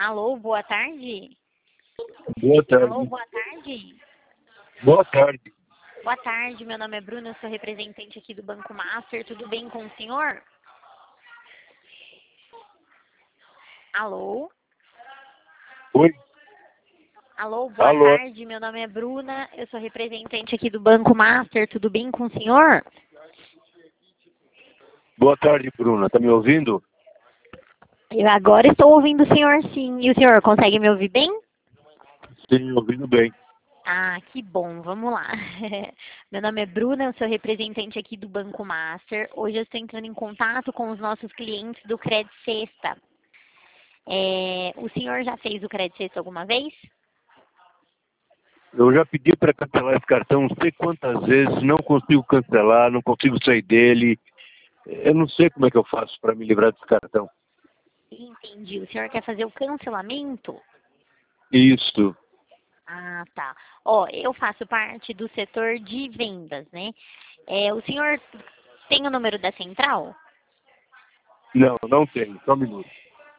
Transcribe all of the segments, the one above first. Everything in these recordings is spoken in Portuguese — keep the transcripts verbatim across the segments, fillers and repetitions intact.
Alô, boa tarde? Boa tarde. Alô, boa tarde? Boa tarde. Boa tarde, meu nome é Bruna, eu sou representante aqui do Banco Master, tudo bem com o senhor? Alô? Oi. Alô, boa Alô. tarde, meu nome é Bruna, eu sou representante aqui do Banco Master, tudo bem com o senhor? Boa tarde, Bruna. Tá me ouvindo? Eu agora estou ouvindo o senhor sim, e o senhor consegue me ouvir bem? Sim, ouvindo bem. Ah, que bom, vamos lá. Meu nome é Bruna, eu sou representante aqui do Banco Master. Hoje eu estou entrando em contato com os nossos clientes do Credit Sexta. É, o senhor já fez o Credit Sexta alguma vez? Eu já pedi para cancelar esse cartão não sei quantas vezes, não consigo cancelar, não consigo sair dele. Eu não sei como é que eu faço para me livrar desse cartão. Entendi. O senhor quer fazer o cancelamento? Isso. Ah, tá. Ó, eu faço parte do setor de vendas, né? É, o senhor tem o número da central? Não, não tenho. Só um minuto.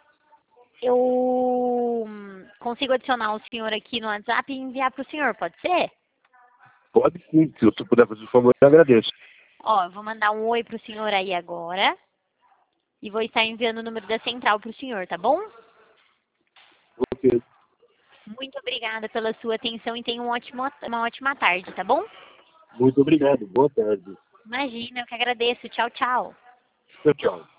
Eu hum, consigo adicionar o senhor aqui no WhatsApp e enviar para o senhor, pode ser? Pode sim. Se você puder fazer o favor, eu agradeço. Ó, eu vou mandar um oi pro senhor aí agora e vou estar enviando o número da central pro senhor, tá bom? Ok. Muito obrigada pela sua atenção e tenha um ótimo, uma ótima tarde, tá bom? Muito obrigado. Boa tarde. Imagina, eu que agradeço. Tchau, tchau. Tchau, tchau.